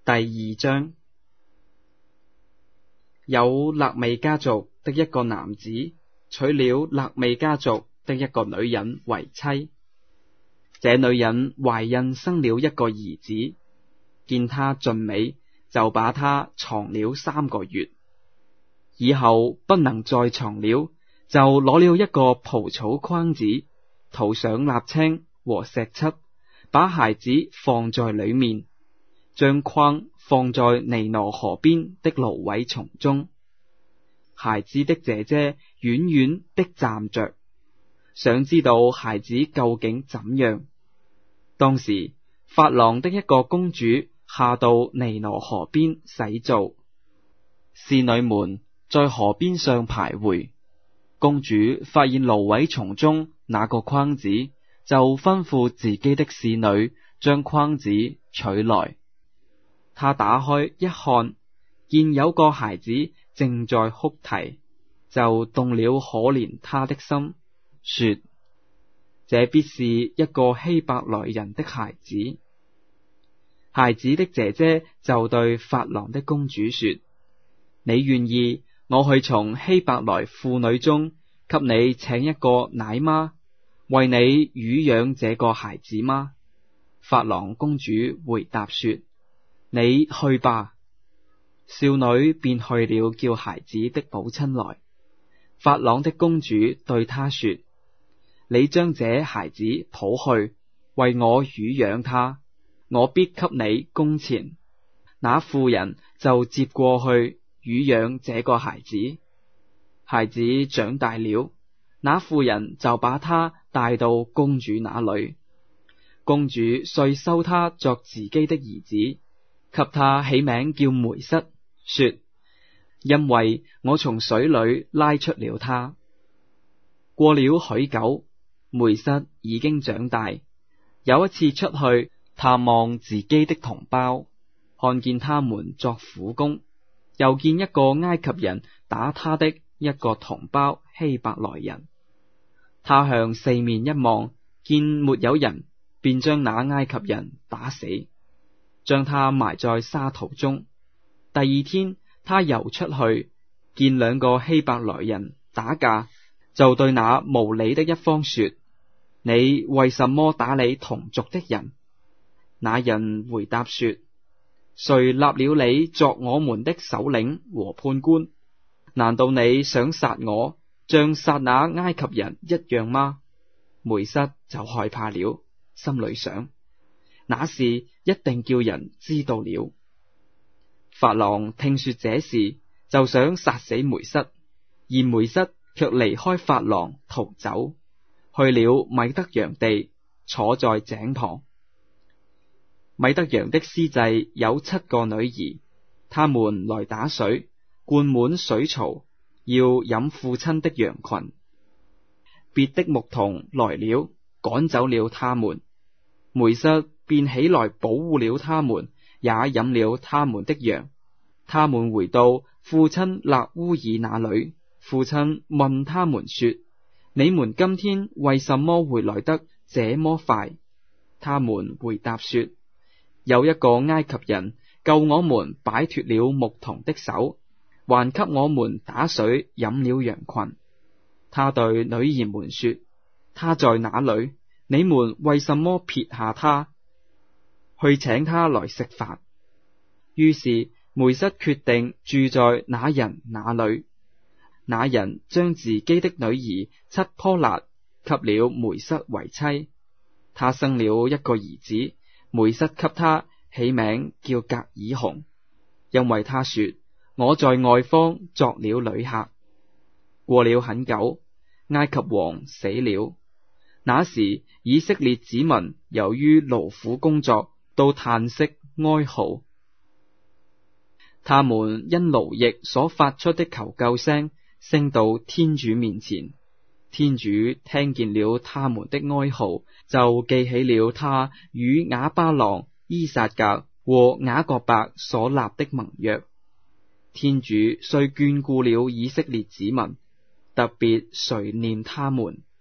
第二章。有肋未家族的一個男子娶了肋未家族的一個女人為妻，這女人懷孕生了一個兒子，見他俊美，就把他藏了3個月，以後不能再藏了，就攞了一個蒲草筐子，塗上瀝青和石漆，把孩子放在裏面，將筐放在尼羅河邊的蘆葦叢中。孩子的姐姐遠遠的站着，想知道孩子究竟怎樣。當時法郎的一個公主下到尼羅河邊洗澡，侍女們在河邊上徘徊。公主發現蘆葦叢中那個筐子，就吩咐自己的侍女將筐子取來。她打開一看，見有個孩子正在哭啼，就動了可憐他的心，說：這必是一個希伯來人的孩子。孩子的姐姐就對法郎的公主說：你願意我去從希伯來婦女中給你請一個奶媽，為你乳養這個孩子嗎？法郎公主回答說：你去吧。少女便去了叫孩子的母親來。法郎的公主對她說：你將這孩子抱去，為我乳養他，我必給你工錢。那婦人就接過去乳養這個孩子。孩子長大了，那婦人就把他帶到公主那裏。公主遂收他作自己的兒子，給他起名叫梅瑟，說：因為我從水裏拉出了他。過了許久，梅瑟已經長大。有一次出去探望自己的同胞，看見他們作苦工，又見一個埃及人打他的一個同胞希伯來人。他向四面一望，見沒有人，便將那埃及人打死，將他埋在沙土中。第二天他又出去，見2個希伯來人打架，就對那無理的一方說：你為什麼打你同族的人？那人回答說：誰立了你作我們的首領和判官？難道你想殺我，像殺那埃及人一樣嗎？梅瑟就害怕了，心裏想：那事一定叫人知道了。法郎聽說這事，就想殺死梅瑟，而梅瑟卻離開法郎逃走，去了米德揚地，坐在井旁。米德揚的司祭有7個女兒，他們來打水，灌滿水槽，要飲父親的羊群。別的牧童來了，趕走了他們。梅瑟便起來保護了他們，也飲了他們的羊。他們回到父親勒烏爾那裏，父親問他們說：你們今天為什麼回來得這麼快？他們回答說：有一個埃及人救我們擺脫了牧童的手，還給我們打水飲了羊群。他對女兒們說：他在哪裏？你們為什麼撇下他，去請他來食飯？於是梅瑟決定住在那人那裏。那人將自己的女兒七波辣給了梅瑟為妻。他生了一個兒子，梅瑟給他起名叫革爾熊，因為他說：我在外方作了旅客。過了很久，埃及王死了。那時以色列子民由於勞苦工作，都嘆息哀號。他們因勞役所發出的求救聲升到天主面前，天主聽見了他們的哀號，就記起了他與亞巴郎、伊撒格和雅各伯所立的盟約。天主遂眷顧了以色列子民，特別垂念他們。